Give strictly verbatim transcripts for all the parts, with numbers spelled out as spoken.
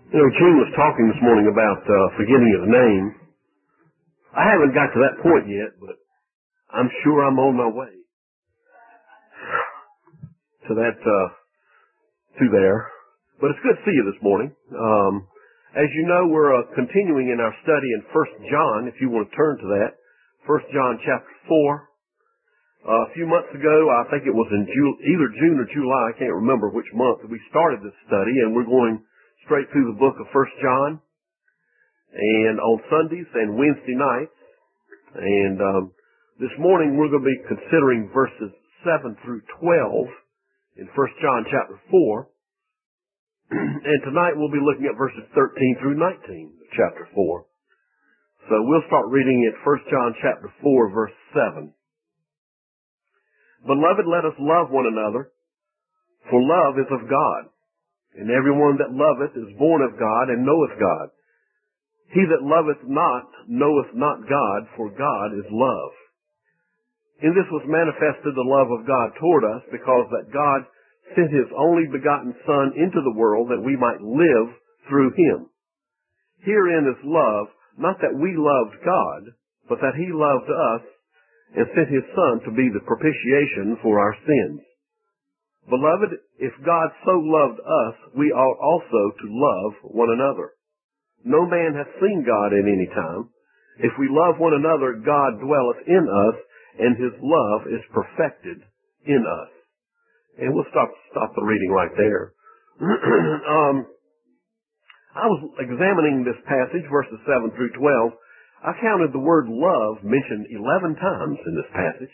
You know, Gene was talking this morning about uh, forgetting his name. I haven't got to that point yet, but I'm sure I'm on my way to that, uh, to there. But it's good to see you this morning. Um, as you know, we're uh, continuing in our study in First John, if you want to turn to that. First John chapter four. Uh, a few months ago, I think it was in Ju- either June or July, I can't remember which month, we started this study, and we're going straight through the book of First John, and on Sundays and Wednesday nights. And um, this morning we're going to be considering verses seven through twelve in First John chapter four. And tonight we'll be looking at verses thirteen through nineteen of chapter four. So we'll start reading at First John chapter four, verse seven. Beloved, let us love one another, for love is of God. And everyone that loveth is born of God and knoweth God. He that loveth not knoweth not God, for God is love. In this was manifested the love of God toward us, because that God sent his only begotten Son into the world that we might live through him. Herein is love, not that we loved God, but that he loved us and sent his Son to be the propitiation for our sins. Beloved, if God so loved us, we ought also to love one another. No man hath seen God at any time. If we love one another, God dwelleth in us, and his love is perfected in us. And we'll stop stop the reading right there. um, I was examining this passage, verses seven through twelve. I counted the word love mentioned eleven times in this passage.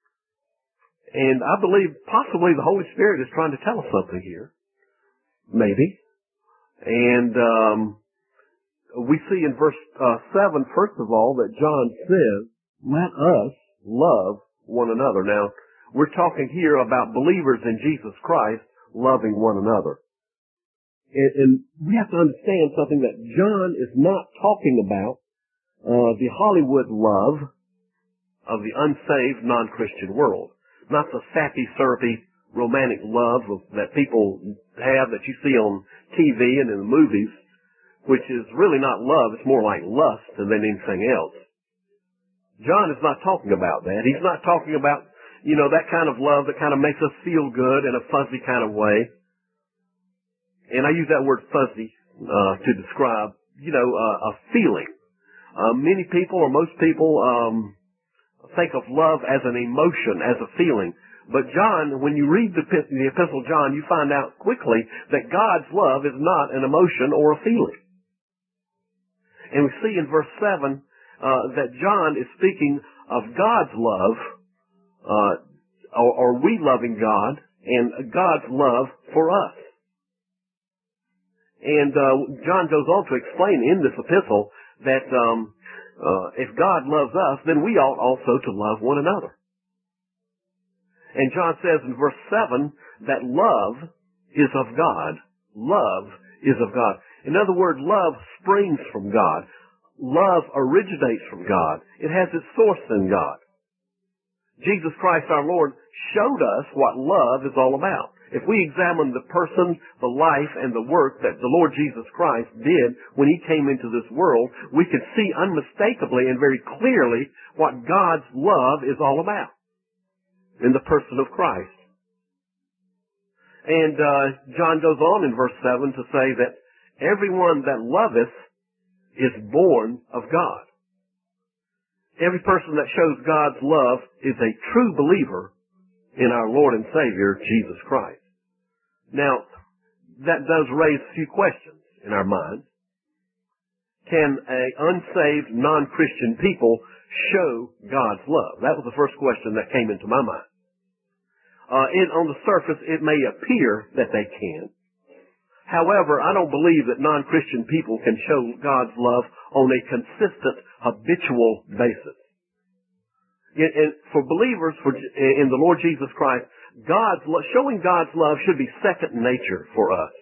And I believe possibly the Holy Spirit is trying to tell us something here. Maybe. And um, we see in verse uh, seven, first of all, that John says, let us love one another. Now, we're talking here about believers in Jesus Christ loving one another. And, and we have to understand something, that John is not talking about uh, the Hollywood love of the unsaved non-Christian world. Not the sappy, syrupy, romantic love of, that people have that you see on T V and in the movies, which is really not love. It's more like lust than anything else. John is not talking about that. He's not talking about, you know, that kind of love that kind of makes us feel good in a fuzzy kind of way. And I use that word fuzzy uh, to describe, you know, uh, a feeling. Uh, many people, or most people, um, think of love as an emotion, as a feeling. But John, when you read the, the Epistle of John, you find out quickly that God's love is not an emotion or a feeling. And we see in verse seven uh, that John is speaking of God's love, uh, or, or we loving God, and God's love for us. And uh, John goes on to explain in this epistle that um, Uh, if God loves us, then we ought also to love one another. And John says in verse seven that love is of God. Love is of God. In other words, love springs from God. Love originates from God. It has its source in God. Jesus Christ our Lord showed us what love is all about. If we examine the person, the life, and the work that the Lord Jesus Christ did when he came into this world, we can see unmistakably and very clearly what God's love is all about in the person of Christ. And uh, John goes on in verse seven to say that everyone that loveth is born of God. Every person that shows God's love is a true believer in our Lord and Savior, Jesus Christ. Now, that does raise a few questions in our minds. Can an unsaved, non-Christian people show God's love? That was the first question that came into my mind. Uh, and on the surface, it may appear that they can. However, I don't believe that non-Christian people can show God's love on a consistent, habitual basis. And for believers for, in the Lord Jesus Christ, God's love, showing God's love should be second nature for us.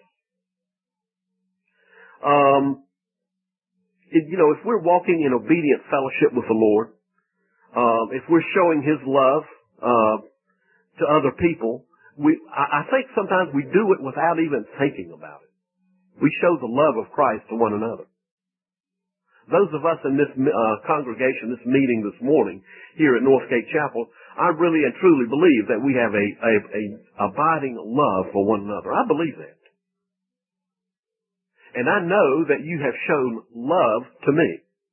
Um, it, you know, if we're walking in obedient fellowship with the Lord, um, if we're showing His love uh, to other people, we I, I think sometimes we do it without even thinking about it. We show the love of Christ to one another. Those of us in this uh, congregation, this meeting this morning here at Northgate Chapel, I really and truly believe that we have a, a, a abiding love for one another. I believe that. And I know that you have shown love to me.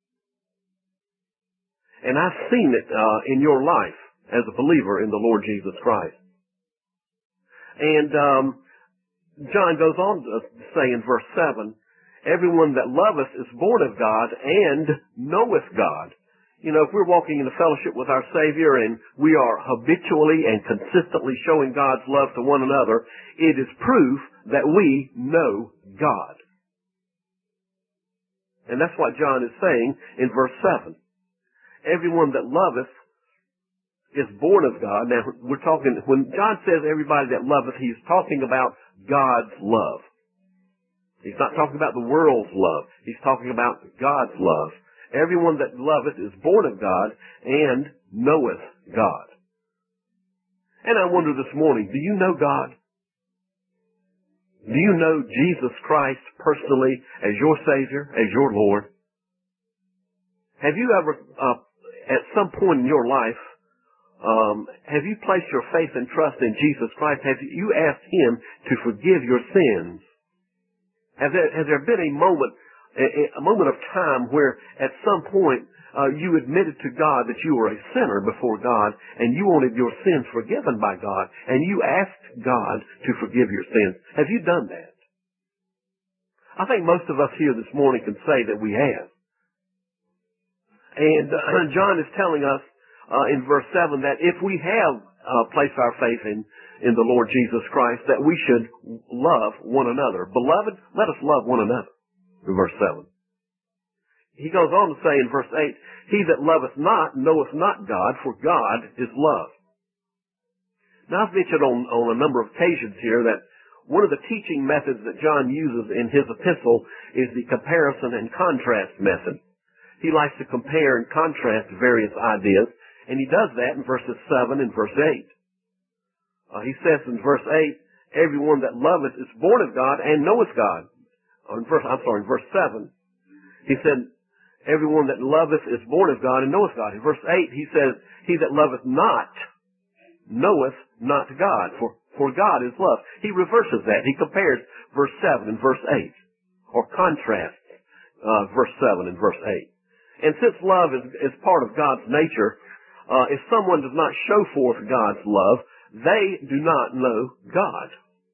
And I've seen it uh, in your life as a believer in the Lord Jesus Christ. And um, John goes on to say in verse seven, everyone that loveth is born of God and knoweth God. You know, if we're walking in the fellowship with our Savior and we are habitually and consistently showing God's love to one another, it is proof that we know God. And that's what John is saying in verse seven. Everyone that loveth is born of God. Now, we're talking, when John says everybody that loveth, he's talking about God's love. He's not talking about the world's love. He's talking about God's love. Everyone that loveth is born of God and knoweth God. And I wonder this morning, do you know God? Do you know Jesus Christ personally as your Savior, as your Lord? Have you ever, uh, at some point in your life, um, have you placed your faith and trust in Jesus Christ? Have you asked Him to forgive your sins? Has there, has there been a moment, a, a moment of time where at some point uh, you admitted to God that you were a sinner before God and you wanted your sins forgiven by God and you asked God to forgive your sins? Have you done that? I think most of us here this morning can say that we have. And uh, John is telling us uh, in verse seven that if we have uh, placed our faith in in the Lord Jesus Christ, that we should love one another. Beloved, let us love one another. In verse seven. He goes on to say in verse eight, he that loveth not knoweth not God, for God is love. Now I've mentioned on, on a number of occasions here that one of the teaching methods that John uses in his epistle is the comparison and contrast method. He likes to compare and contrast various ideas, and he does that in verses seven and verse eight. Uh, he says in verse eight, everyone that loveth is born of God and knoweth God. Oh, in verse, I'm sorry, in verse seven, he said, everyone that loveth is born of God and knoweth God. In verse eight, he says, he that loveth not knoweth not God, for, for God is love. He reverses that. He compares verse seven and verse eight, or contrasts uh, verse seven and verse eight. And since love is, is part of God's nature, uh, if someone does not show forth God's love, they do not know God.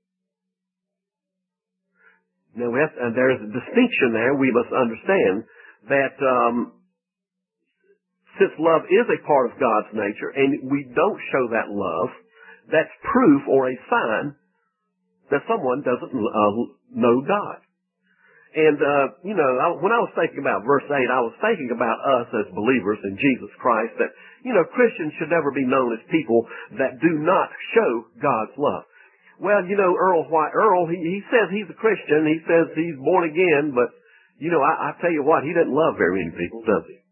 Now, we have, and there is a distinction there. We must understand that um, since love is a part of God's nature, and we don't show that love, that's proof or a sign that someone doesn't uh, know God. And, uh, you know, I, when I was thinking about verse eight, I was thinking about us as believers in Jesus Christ, that, you know, Christians should never be known as people that do not show God's love. Well, you know, Earl White, Earl, he, he says he's a Christian. He says he's born again, but, you know, I, I tell you what, he doesn't love very many people, does he?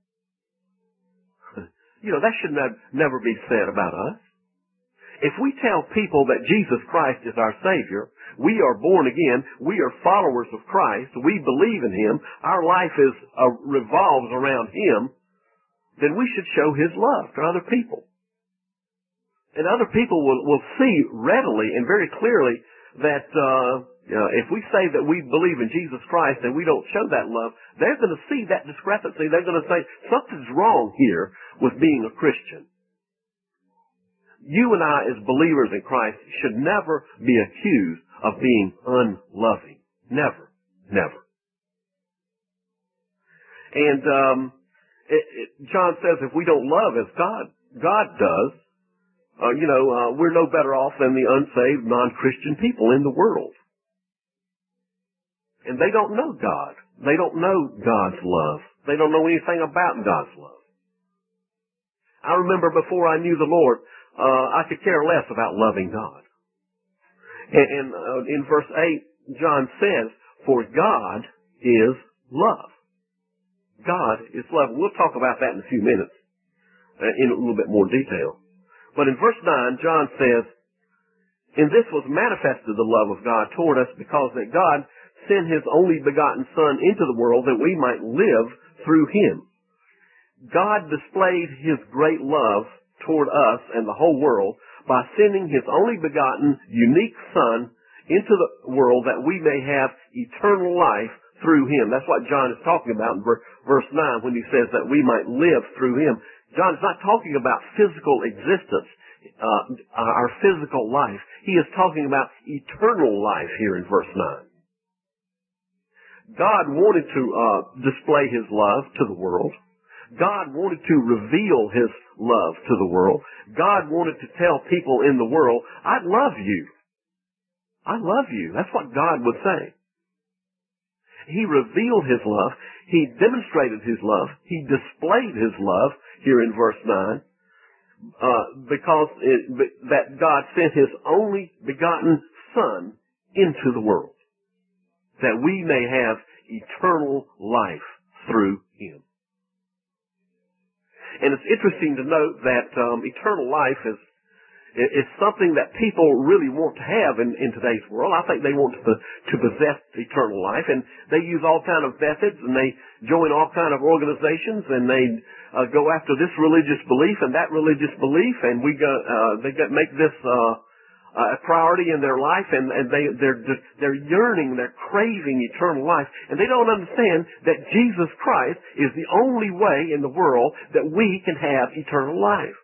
You know, that should ne- never be said about us. If we tell people that Jesus Christ is our Savior, we are born again, we are followers of Christ, we believe in Him, our life is uh, revolves around Him, then we should show His love to other people. And other people will, will see readily and very clearly that uh, you know, if we say that we believe in Jesus Christ and we don't show that love, they're going to see that discrepancy. They're going to say, something's wrong here with being a Christian. You and I, as believers in Christ, should never be accused of being unloving. Never. Never. And um, it, it, John says if we don't love as God, God does, uh, you know, uh, we're no better off than the unsaved, non-Christian people in the world. And they don't know God. They don't know God's love. They don't know anything about God's love. I remember before I knew the Lord, Uh, I could care less about loving God. And, and uh, in verse eight, John says, for God is love. God is love. We'll talk about that in a few minutes uh, in a little bit more detail. But in verse nine, John says, in this was manifested the love of God toward us, because that God sent his only begotten Son into the world that we might live through him. God displayed his great love toward us and the whole world by sending his only begotten, unique Son into the world that we may have eternal life through him. That's what John is talking about in verse nine when he says that we might live through him. John is not talking about physical existence, uh, our physical life. He is talking about eternal life here in verse nine. God wanted to uh, display his love to the world. God wanted to reveal his love to the world. God wanted to tell people in the world, I love you. I love you. That's what God would say. He revealed his love. He demonstrated his love. He displayed his love here in verse nine uh, because it, that God sent his only begotten Son into the world that we may have eternal life through him. And it's interesting to note that um, eternal life is is something that people really want to have in, in today's world. I think they want to, to possess eternal life, and they use all kind of methods, and they join all kind of organizations, and they uh, go after this religious belief and that religious belief, and we go uh, they get, make this uh, a priority in their life, and, and they they're just, they're yearning, they're craving eternal life, and they don't understand that Jesus Christ is the only way in the world that we can have eternal life.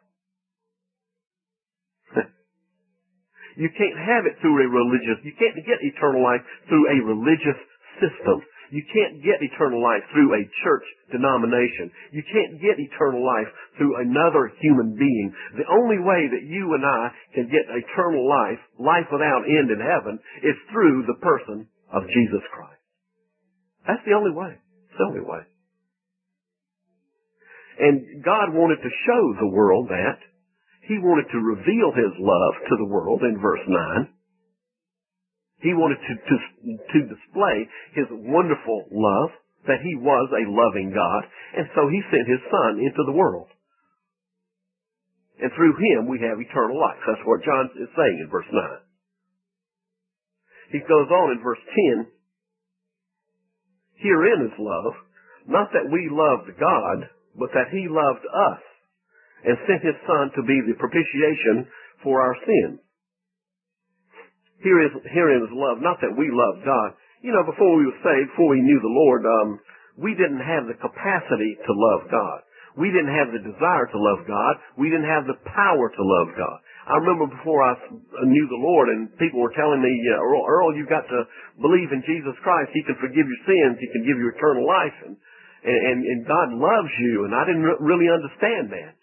You can't have it through a religious, you can't get eternal life through a religious system. You can't get eternal life through a church denomination. You can't get eternal life through another human being. The only way that you and I can get eternal life, life without end in heaven, is through the person of Jesus Christ. That's the only way. It's the only way. And God wanted to show the world that. He wanted to reveal his love to the world in verse nine. He wanted to, to, to display his wonderful love, that he was a loving God, and so he sent his Son into the world. And through him we have eternal life. That's what John is saying in verse nine. He goes on in verse ten. Herein is love, not that we loved God, but that he loved us, and sent his Son to be the propitiation for our sins. Here is, herein is love, not that we love God. You know, before we were saved, before we knew the Lord, um, we didn't have the capacity to love God. We didn't have the desire to love God. We didn't have the power to love God. I remember before I knew the Lord and people were telling me, uh, Earl, Earl, you've got to believe in Jesus Christ. He can forgive your sins. He can give you eternal life. And, and, and God loves you. And I didn't really understand that.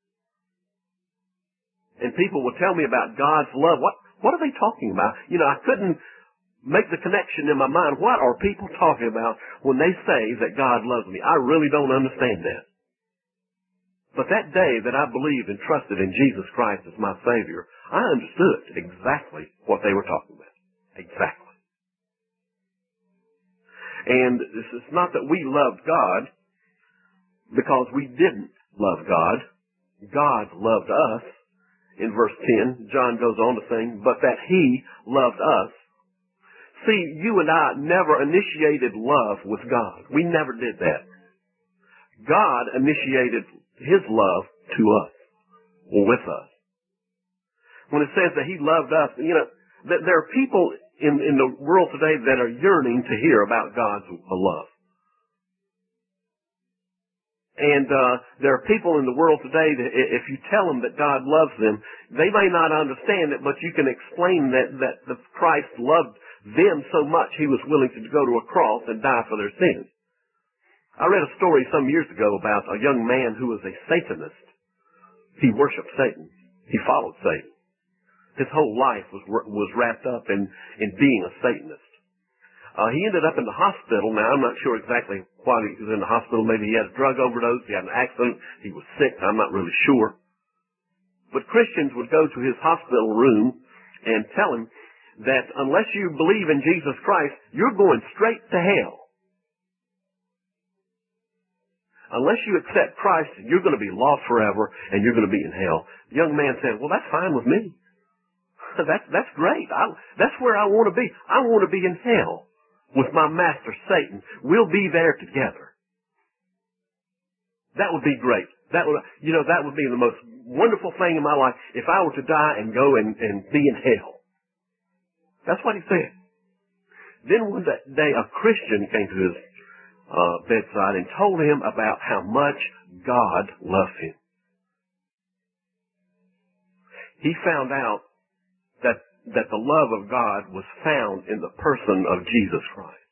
And people would tell me about God's love. What, what are they talking about? You know, I couldn't make the connection in my mind. What are people talking about when they say that God loves me? I really don't understand that. But that day that I believed and trusted in Jesus Christ as my Savior, I understood exactly what they were talking about. Exactly. And it's not that we loved God because we didn't love God. God loved us. In verse ten, John goes on to say, but that he loved us. See, you and I never initiated love with God. We never did that. God initiated his love to us, or with us. When it says that he loved us, you know, that there are people in, in the world today that are yearning to hear about God's love. And uh, there are people in the world today that if you tell them that God loves them, they may not understand it, but you can explain that, that the Christ loved them so much he was willing to go to a cross and die for their sins. I read a story some years ago about a young man who was a Satanist. He worshiped Satan. He followed Satan. His whole life was was wrapped up in, in being a Satanist. Uh, he ended up in the hospital. Now, I'm not sure exactly why he was in the hospital. Maybe he had a drug overdose. He had an accident. He was sick. I'm not really sure. But Christians would go to his hospital room and tell him that unless you believe in Jesus Christ, you're going straight to hell. Unless you accept Christ, you're going to be lost forever and you're going to be in hell. The young man said, well, that's fine with me. that's, that's great. I, that's where I want to be. I want to be in hell. with my master Satan. We'll be there together. That would be great. That would, you know, that would be the most wonderful thing in my life if I were to die and go and, and be in hell. That's what he said. Then one day a Christian came to his uh, bedside and told him about how much God loves him. He found out that that the love of God was found in the person of Jesus Christ.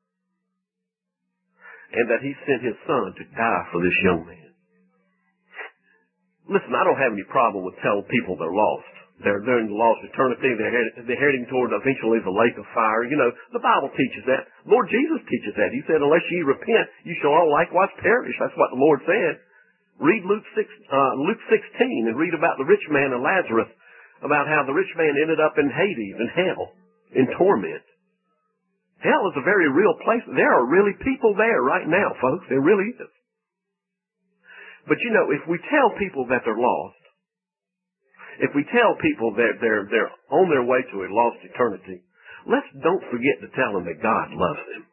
And that he sent his son to die for this young man. Listen, I don't have any problem with telling people they're lost. They're, they're in the lost eternity. They're, head, they're heading toward eventually the lake of fire. You know, the Bible teaches that. Lord Jesus teaches that. He said, unless ye repent, you shall all likewise perish. That's what the Lord said. Read Luke six, uh, Luke sixteen and read about the rich man and Lazarus, about how the rich man ended up in Hades, in hell, in torment. Hell is a very real place. There are really people there right now, folks. There really is. But you know, if we tell people that they're lost, if we tell people that they're, they're on their way to a lost eternity, let's don't forget to tell them that God loves them.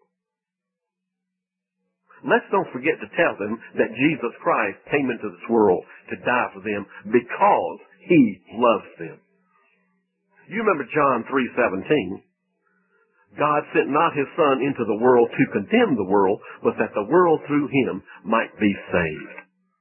Let's don't forget to tell them that Jesus Christ came into this world to die for them because he loves them. You remember John three seventeen. God sent not his Son into the world to condemn the world, but that the world through him might be saved.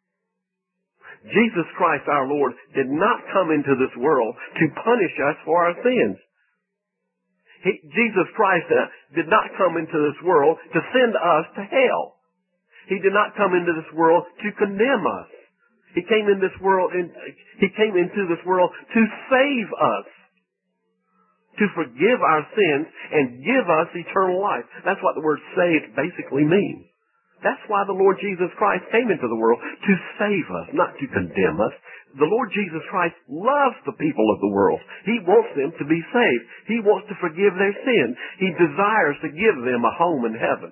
Jesus Christ our Lord did not come into this world to punish us for our sins. He, Jesus Christ uh, did not come into this world to send us to hell. He did not come into this world to condemn us. He came in this world in, he came into this world to save us, to forgive our sins and give us eternal life. That's what the word saved basically means. That's why the Lord Jesus Christ came into the world, to save us, not to condemn us. The Lord Jesus Christ loves the people of the world. He wants them to be saved. He wants to forgive their sins. He desires to give them a home in heaven.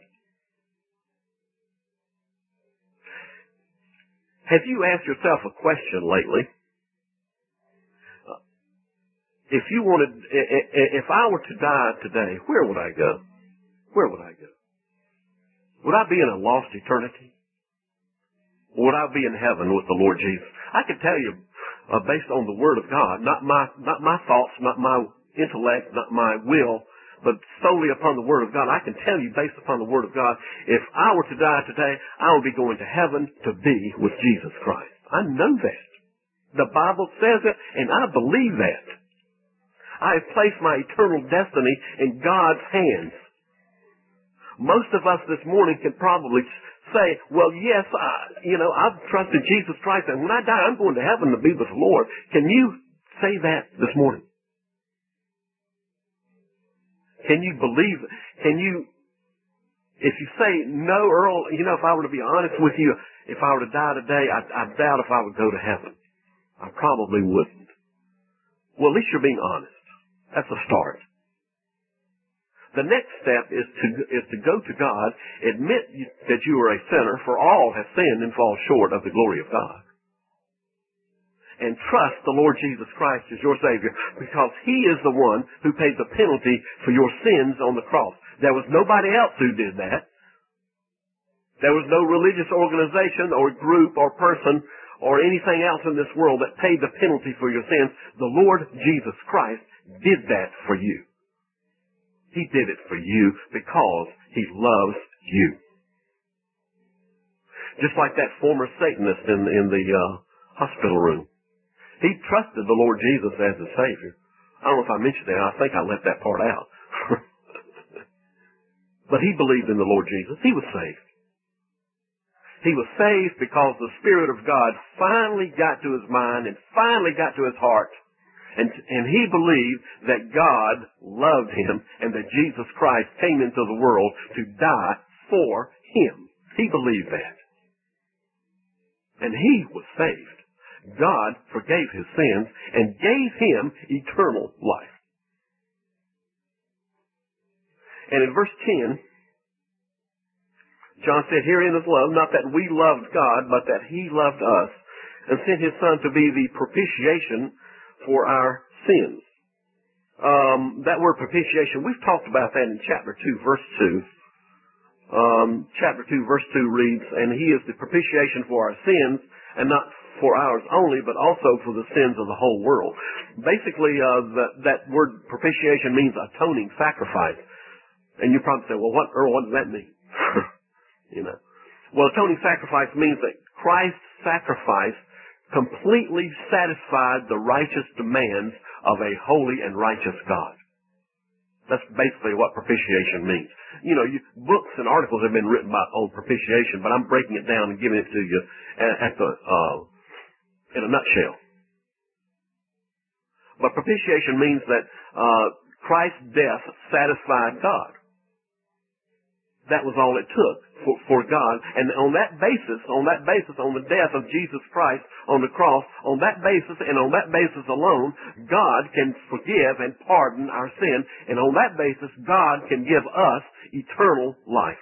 Have you asked yourself a question lately? If you wanted, if I were to die today, where would I go? Where would I go? Would I be in a lost eternity? Or would I be in heaven with the Lord Jesus? I can tell you, uh, based on the Word of God, not my, not my thoughts, not my intellect, not my will, but solely upon the Word of God. I can tell you, based upon the Word of God, if I were to die today, I would be going to heaven to be with Jesus Christ. I know that. The Bible says it, and I believe that. I have placed my eternal destiny in God's hands. Most of us this morning can probably say, well, yes, I, you know, I've trusted Jesus Christ, and when I die, I'm going to heaven to be with the Lord. Can you say that this morning? Can you believe, can you, if you say no, Earl, you know, if I were to be honest with you, if I were to die today, I, I doubt if I would go to heaven. I probably wouldn't. Well, at least you're being honest. That's a start. The next step is to, is to go to God, admit that you are a sinner, for all have sinned and fall short of the glory of God. And trust the Lord Jesus Christ as your Savior, because He is the one who paid the penalty for your sins on the cross. There was nobody else who did that. There was no religious organization or group or person or anything else in this world that paid the penalty for your sins. The Lord Jesus Christ did that for you. He did it for you because He loves you. Just like that former Satanist in, in the uh, hospital room. He trusted the Lord Jesus as his Savior. I don't know if I mentioned that. I think I left that part out. But he believed in the Lord Jesus. He was saved. He was saved because the Spirit of God finally got to his mind and finally got to his heart. And, and he believed that God loved him and that Jesus Christ came into the world to die for him. He believed that. And he was saved. God forgave his sins and gave him eternal life. And in verse ten, John said, herein is love, not that we loved God, but that He loved us and sent His Son to be the propitiation for our sins. Um, that word propitiation, we've talked about that in chapter two, verse two. Um, chapter two, verse two reads, "And he is the propitiation for our sins, and not for ours only, but also for the sins of the whole world." Basically, uh, that, that word propitiation means atoning sacrifice. And you probably say, well, what, Earl, what does that mean? You know. Well, atoning sacrifice means that Christ's sacrifice completely satisfied the righteous demands of a holy and righteous God. That's basically what propitiation means. You know, you, books and articles have been written about on propitiation, but I'm breaking it down and giving it to you at, at the uh, in a nutshell. But propitiation means that uh, Christ's death satisfied God. That was all it took for, for God. And on that basis, on that basis, on the death of Jesus Christ on the cross, on that basis and on that basis alone, God can forgive and pardon our sin. And on that basis, God can give us eternal life.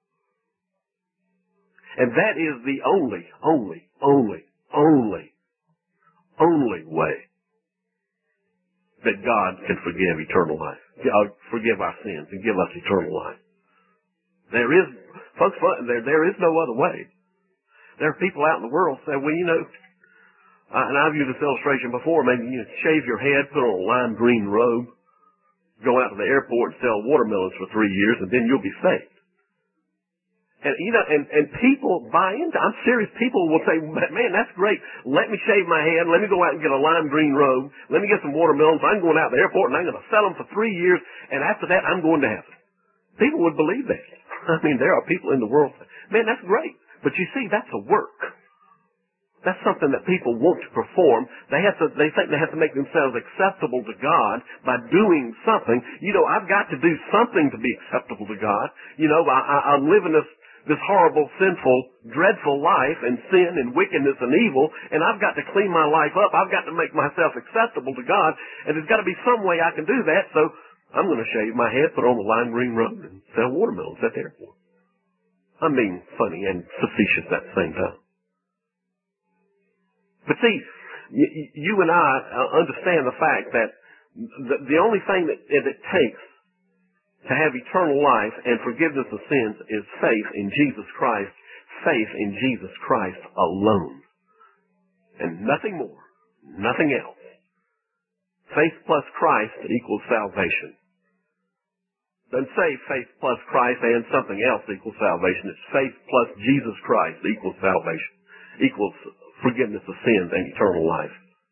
And that is the only, only, only, only, only way that God can forgive eternal life, forgive our sins and give us eternal life. There is, folks, there, there is no other way. There are people out in the world say, well, you know, uh, and I've used this illustration before, maybe you know, shave your head, put on a lime green robe, go out to the airport and sell watermelons for three years, and then you'll be saved. And, you know, and, and people buy into, I'm serious, people will say, man, that's great. Let me shave my head. Let me go out and get a lime green robe. Let me get some watermelons. I'm going out to the airport and I'm going to sell them for three years. And after that, I'm going to heaven. People would believe that. I mean, there are people in the world that, man, that's great. But you see, that's a work. That's something that people want to perform. They have to, they think they have to make themselves acceptable to God by doing something. You know, I've got to do something to be acceptable to God. You know, I, I, I'm living this, this horrible, sinful, dreadful life and sin and wickedness and evil, and I've got to clean my life up. I've got to make myself acceptable to God, and there's got to be some way I can do that, so I'm going to shave my head, put on a lime green robe, and sell watermelons at the airport. I'm being funny and facetious at the same time. But see, you and I understand the fact that the only thing that it takes to have eternal life and forgiveness of sins is faith in Jesus Christ, faith in Jesus Christ alone. And nothing more, nothing else. Faith plus Christ equals salvation. Doesn't say faith plus Christ and something else equals salvation. It's faith plus Jesus Christ equals salvation, equals forgiveness of sins and eternal life.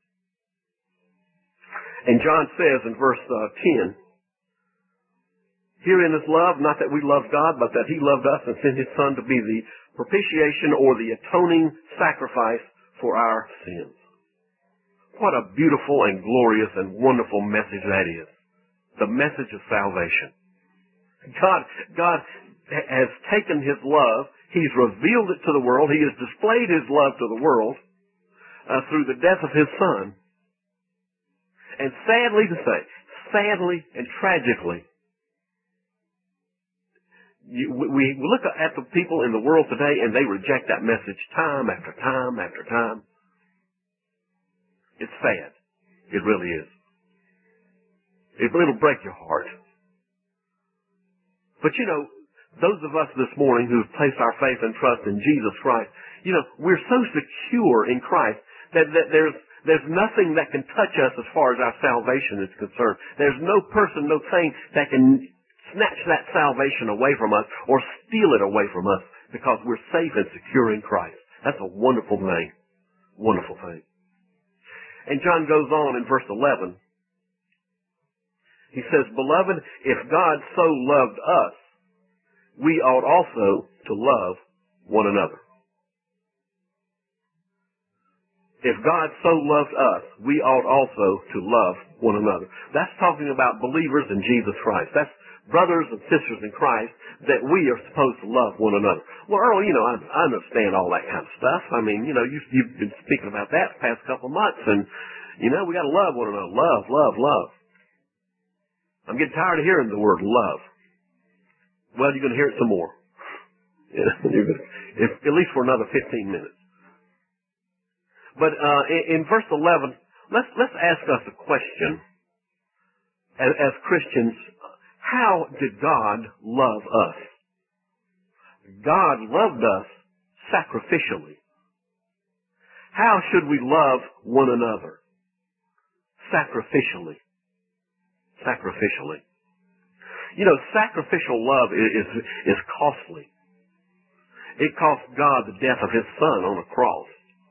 And John says in verse uh, ten, "Herein is love, not that we love God, but that he loved us and sent his Son to be the propitiation or the atoning sacrifice for our sins." What a beautiful and glorious and wonderful message that is. The message of salvation. God, God has taken his love. He's revealed it to the world. He has displayed his love to the world uh, through the death of his Son. And sadly to say, sadly and tragically, you, we, we look at the people in the world today and they reject that message time after time after time. It's sad. It really is. It, it'll break your heart. But you know, those of us this morning who have placed our faith and trust in Jesus Christ, you know, we're so secure in Christ that, that there's, there's nothing that can touch us as far as our salvation is concerned. There's no person, no thing that can snatch that salvation away from us or steal it away from us because we're safe and secure in Christ. That's a wonderful thing. Wonderful thing. And John goes on in verse eleven. He says, "Beloved, if God so loved us, we ought also to love one another." If God so loved us, we ought also to love one another. That's talking about believers in Jesus Christ. That's brothers and sisters in Christ that we are supposed to love one another. Well, Earl, you know, I, I understand all that kind of stuff. I mean, you know, you, you've been speaking about that the past couple of months, and, you know, we got to love one another. Love, love, love. I'm getting tired of hearing the word love. Well, you're going to hear it some more. You're gonna, if, at least for another fifteen minutes. But uh, in, in verse eleven, let's let's ask us a question. as, as Christians, how did God love us? God loved us sacrificially. How should we love one another? Sacrificially. Sacrificially. You know, sacrificial love is, is, is costly. It cost God the death of His Son on a cross.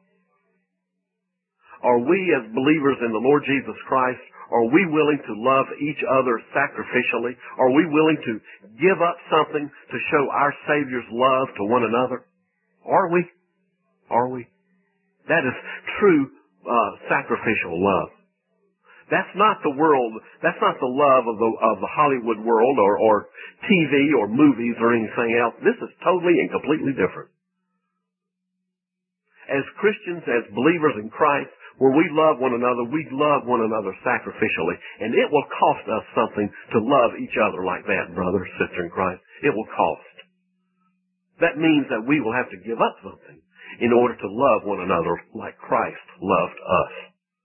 Are we as believers in the Lord Jesus Christ, are we willing to love each other sacrificially? Are we willing to give up something to show our Savior's love to one another? Are we? Are we? That is true uh, sacrificial love. That's not the world, that's not the love of the, of the Hollywood world or, or T V or movies or anything else. This is totally and completely different. As Christians, as believers in Christ, where we love one another, we love one another sacrificially. And it will cost us something to love each other like that, brother, sister in Christ. It will cost. That means that we will have to give up something in order to love one another like Christ loved us.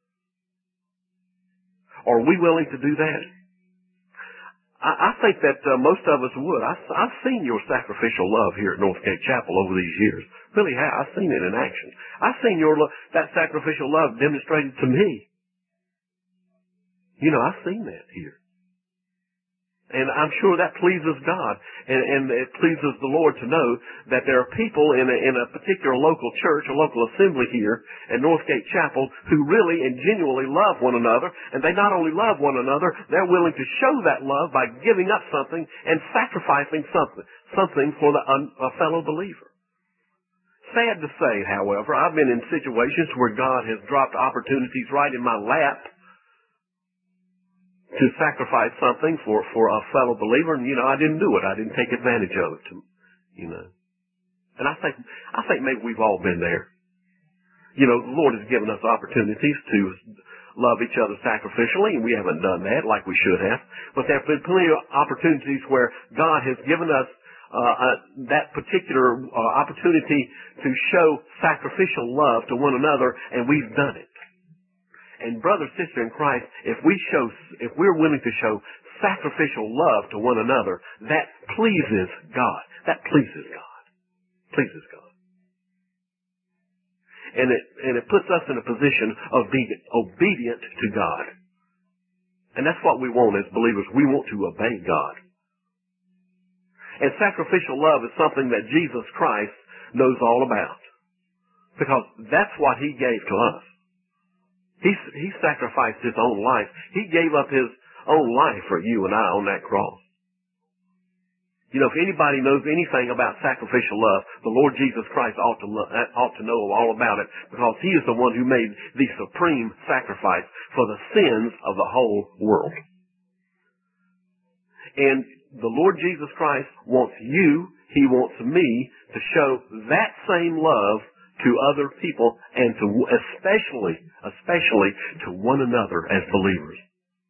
Are we willing to do that? I, I think that uh, most of us would. I, I've seen your sacrificial love here at Northgate Chapel over these years. Really have. I've seen it in action. I've seen your lo- that sacrificial love demonstrated to me. You know, I've seen that here. And I'm sure that pleases God. And, and it pleases the Lord to know that there are people in a, in a particular local church, a local assembly here at Northgate Chapel who really and genuinely love one another. And they not only love one another, they're willing to show that love by giving up something and sacrificing something, something for the, a fellow believer. Sad to say, however, I've been in situations where God has dropped opportunities right in my lap to sacrifice something for, for a fellow believer, and, you know, I didn't do it. I didn't take advantage of it, you know. And I think, I think maybe we've all been there. You know, the Lord has given us opportunities to love each other sacrificially, and we haven't done that like we should have. But there have been plenty of opportunities where God has given us uh, uh that particular uh, opportunity to show sacrificial love to one another, and we've done it. And brother, sister in Christ, if we show, if we're willing to show sacrificial love to one another, that pleases God. That pleases God. Pleases God. And it, and it puts us in a position of being obedient to God. And that's what we want as believers. We want to obey God. And sacrificial love is something that Jesus Christ knows all about. Because that's what He gave to us. He, he sacrificed His own life. He gave up His own life for you and I on that cross. You know, if anybody knows anything about sacrificial love, the Lord Jesus Christ ought to, lo- ought to know all about it, because He is the one who made the supreme sacrifice for the sins of the whole world. And the Lord Jesus Christ wants you, He wants me to show that same love to other people, and to especially, especially to one another as believers.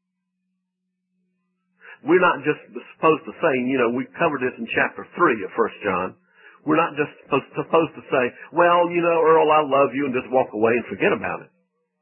We're not just supposed to say, you know, we covered this in chapter three of First John. We're not just supposed, supposed to say, well, you know, Earl, I love you, and just walk away and forget about it.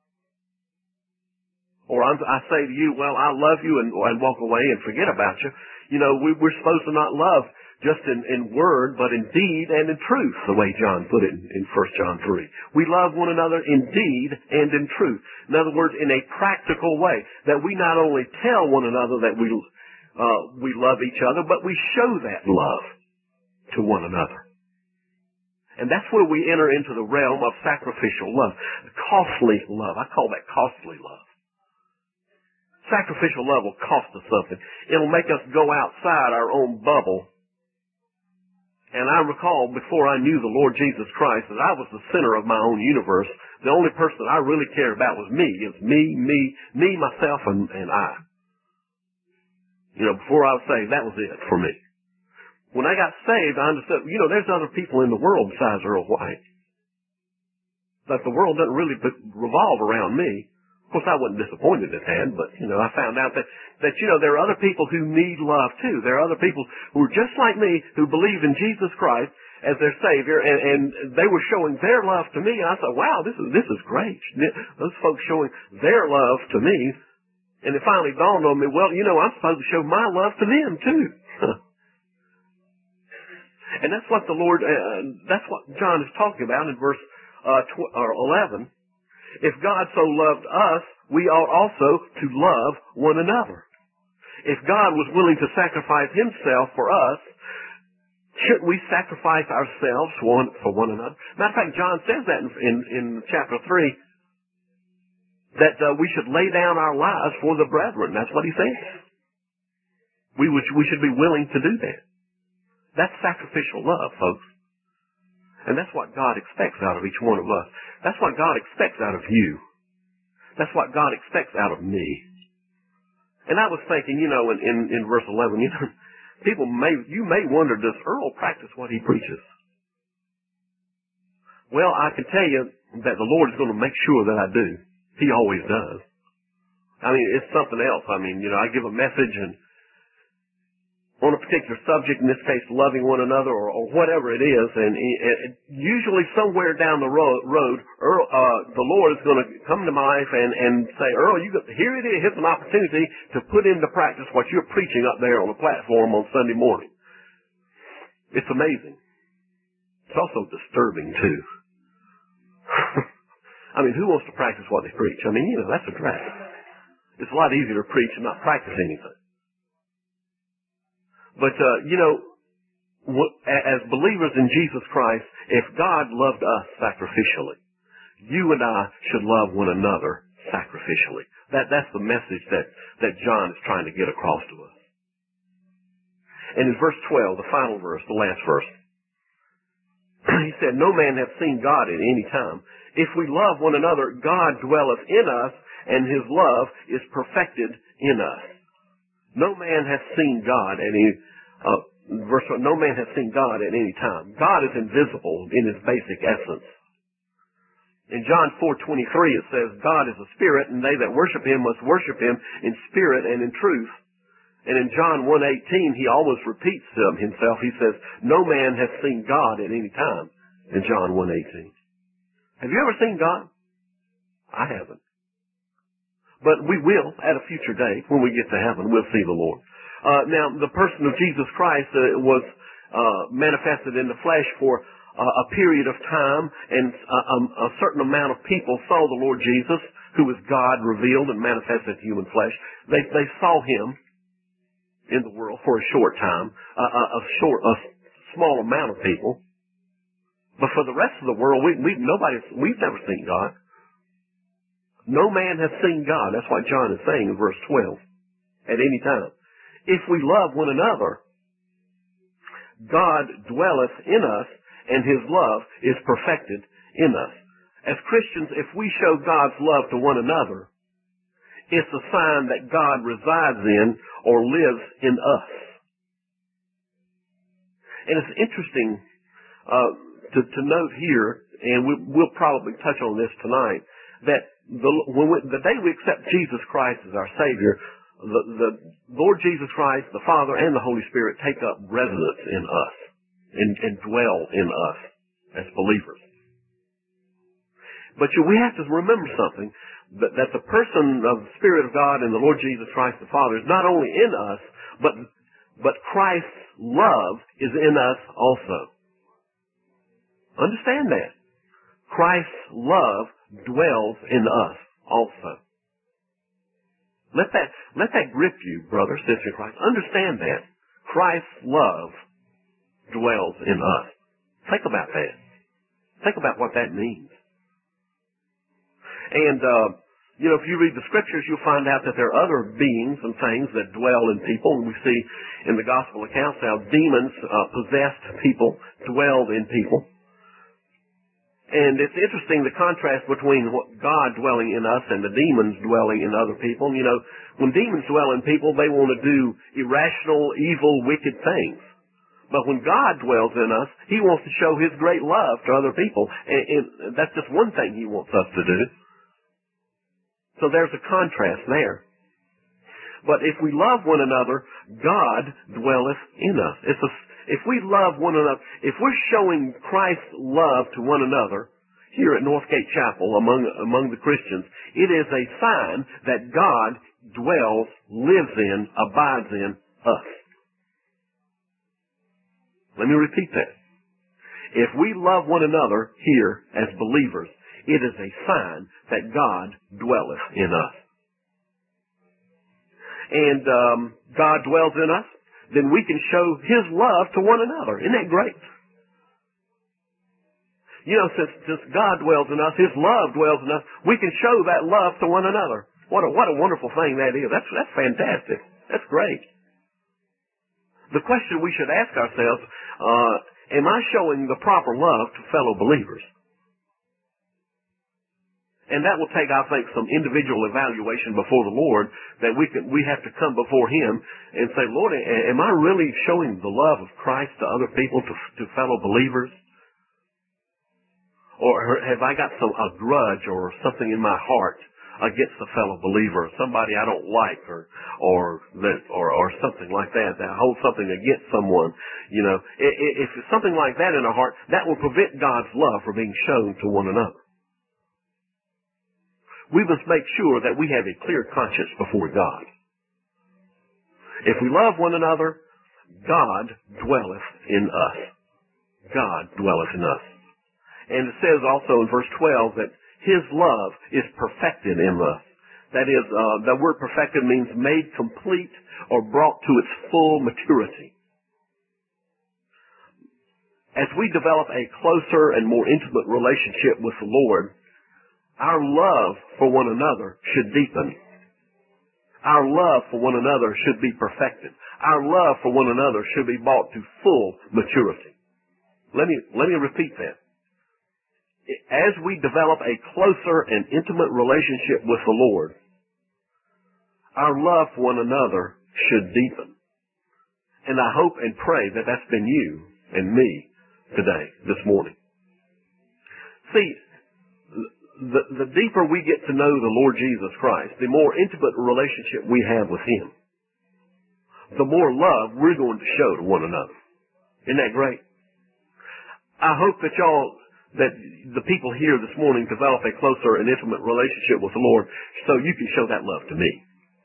Or I'm, I say to you, well, I love you, and, and walk away and forget about you. You know, we, we're supposed to not love just in, in word, but in deed and in truth, the way John put it in, in First John three. We love one another in deed and in truth. In other words, in a practical way, that we not only tell one another that we uh, we love each other, but we show that love to one another. And that's where we enter into the realm of sacrificial love, costly love. I call that costly love. Sacrificial love will cost us something. It'll make us go outside our own bubble. And I recall before I knew the Lord Jesus Christ that I was the center of my own universe. The only person I really cared about was me. It was me, me, me, myself, and, and I. You know, before I was saved, that was it for me. When I got saved, I understood, you know, there's other people in the world besides Earl White. But the world doesn't really revolve around me. Of course, I wasn't disappointed it had, but, you know, I found out that, that, you know, there are other people who need love, too. There are other people who are just like me, who believe in Jesus Christ as their Savior, and, and they were showing their love to me, and I thought, wow, this is, this is great. Those folks showing their love to me And it finally dawned on me, well, you know, I'm supposed to show my love to them too. And that's what the Lord, uh, that's what John is talking about in verse uh, tw- or eleven. If God so loved us, we ought also to love one another. If God was willing to sacrifice himself for us, shouldn't we sacrifice ourselves one, for one another? Matter of fact, John says that in, in, in chapter three, that uh, we should lay down our lives for the brethren. That's what he says. We, would, we should be willing to do that. That's sacrificial love, folks. And that's what God expects out of each one of us. That's what God expects out of you. That's what God expects out of me. And I was thinking, you know, in, in, in verse eleven, you know, people may, you may wonder, does Earl practice what he preaches? Well, I can tell you that the Lord is going to make sure that I do. He always does. I mean, it's something else. I mean, you know, I give a message and on a particular subject, in this case, loving one another or, or whatever it is, and it, it, usually somewhere down the road, road Earl, uh, the Lord is going to come to my life and, and say, Earl, you got, here it is. Here's an opportunity to put into practice what you're preaching up there on the platform on Sunday morning. It's amazing. It's also disturbing, too. I mean, who wants to practice what they preach? I mean, you know, that's a drag. It's a lot easier to preach and not practice anything. But, uh, you know, as believers in Jesus Christ, if God loved us sacrificially, you and I should love one another sacrificially. That, that's the message that, that John is trying to get across to us. And in verse twelve, the final verse, the last verse, he said, no man hath seen God at any time. If we love one another, God dwelleth in us, and his love is perfected in us. No man hath seen God at any, uh, verse one, no man hath seen God at any time. God is invisible in his basic essence. In John four twenty-three it says, God is a spirit, and they that worship him must worship him in spirit and in truth. And in John one eighteen he always repeats um, himself. He says, no man hath seen God at any time, in John one eighteen. Have you ever seen God? I haven't. But we will at a future day when we get to heaven. We'll see the Lord. Uh, now, the person of Jesus Christ uh, was uh, manifested in the flesh for uh, a period of time, and a, a, a certain amount of people saw the Lord Jesus, who was God revealed and manifested in human flesh. They, they saw him in the world for a short time, uh, a, a short, a small amount of people. But for the rest of the world, we, we nobody, we've never seen God. No man hath seen God. That's what John is saying in verse twelve. At any time. If we love one another, God dwelleth in us, and his love is perfected in us. As Christians, if we show God's love to one another, it's a sign that God resides in or lives in us. And it's interesting uh, to, to note here, and we, we'll probably touch on this tonight, that The, when we, the day we accept Jesus Christ as our Savior, the, the Lord Jesus Christ, the Father, and the Holy Spirit take up residence in us and, and dwell in us as believers. But you, we have to remember something, that, that the person of the Spirit of God and the Lord Jesus Christ, the Father, is not only in us, but, but Christ's love is in us also. Understand that. Christ's love dwells in us also. Let that, let that grip you, brother, sister in Christ. Understand that. Christ's love dwells in us. Think about that. Think about what that means. And, uh, you know, if you read the scriptures, you'll find out that there are other beings and things that dwell in people. And we see in the gospel accounts how demons, uh, possessed people dwelled in people. And it's interesting the contrast between what God dwelling in us and the demons dwelling in other people. You know, when demons dwell in people, they want to do irrational, evil, wicked things. But when God dwells in us, he wants to show his great love to other people. And, and that's just one thing he wants us to do. So there's a contrast there. But if we love one another, God dwelleth in us. It's a If we love one another, if we're showing Christ's love to one another here at Northgate Chapel among, among the Christians, it is a sign that God dwells, lives in, abides in us. Let me repeat that. If we love one another here as believers, it is a sign that God dwelleth in us. And um, God dwells in us, then we can show His love to one another. Isn't that great? You know, since, since God dwells in us, His love dwells in us, we can show that love to one another. What a, what a wonderful thing that is. That's, that's fantastic. That's great. The question we should ask ourselves, uh, am I showing the proper love to fellow believers? And that will take, I think, some individual evaluation before the Lord, that we can, we have to come before Him and say, Lord, am I really showing the love of Christ to other people, to, to fellow believers? Or have I got some, a grudge or something in my heart against a fellow believer, somebody I don't like, or, or that, or, or something like that, that I hold something against someone? You know, if it's something like that in our heart, that will prevent God's love from being shown to one another. We must make sure that we have a clear conscience before God. If we love one another, God dwelleth in us. God dwelleth in us. And it says also in verse twelve that His love is perfected in us. That is, uh, the word perfected means made complete or brought to its full maturity. As we develop a closer and more intimate relationship with the Lord, our love for one another should deepen. Our love for one another should be perfected. Our love for one another should be brought to full maturity. Let me, let me repeat that. As we develop a closer and intimate relationship with the Lord, our love for one another should deepen. And I hope and pray that that's been you and me today, this morning. See, The, the deeper we get to know the Lord Jesus Christ, the more intimate relationship we have with Him, the more love we're going to show to one another. Isn't that great? I hope that y'all, that the people here this morning develop a closer and intimate relationship with the Lord so you can show that love to me.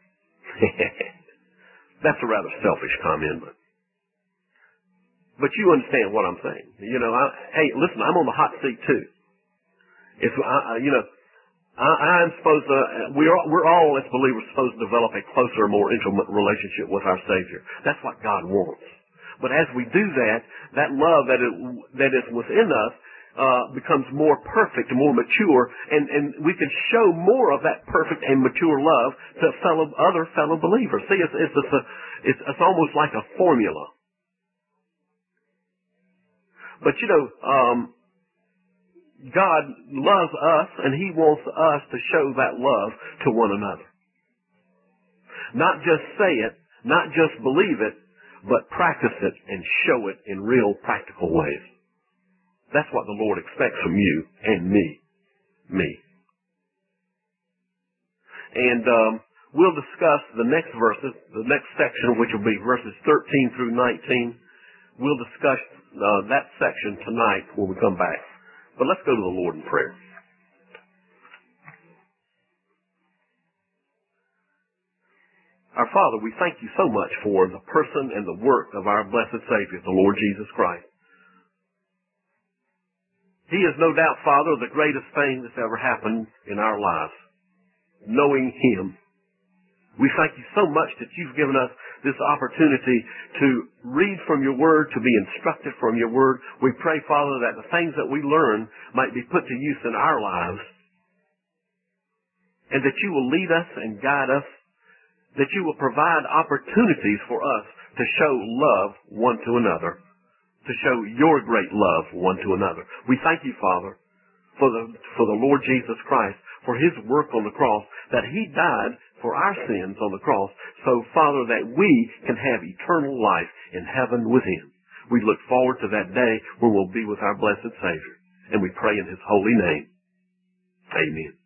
That's a rather selfish comment, but but you understand what I'm saying. You know, I, hey, listen, I'm on the hot seat too. If I, you know, I, I'm supposed to, we're we're all as believers supposed to develop a closer, more intimate relationship with our Savior. That's what God wants. But as we do that, that love that is, that is within us uh, becomes more perfect and more mature, and and we can show more of that perfect and mature love to fellow other fellow believers. See, it's it's it's, a, it's, it's almost like a formula. But you know. Um, God loves us, and He wants us to show that love to one another. Not just say it, not just believe it, but practice it and show it in real practical ways. That's what the Lord expects from you and me. Me. And um, we'll discuss the next verses, the next section, which will be verses thirteen through nineteen. We'll discuss uh, that section tonight when we come back. But let's go to the Lord in prayer. Our Father, we thank you so much for the person and the work of our blessed Savior, the Lord Jesus Christ. He is no doubt, Father, the greatest thing that's ever happened in our lives, knowing Him. We thank you so much that you've given us this opportunity to read from your word, to be instructed from your word. We pray, Father, that the things that we learn might be put to use in our lives, and that you will lead us and guide us, that you will provide opportunities for us to show love one to another, to show your great love one to another. We thank you, Father, for the, for the Lord Jesus Christ, for His work on the cross, that He died for our sins on the cross, so, Father, that we can have eternal life in heaven with Him. We look forward to that day when we'll be with our blessed Savior, and we pray in His holy name. Amen.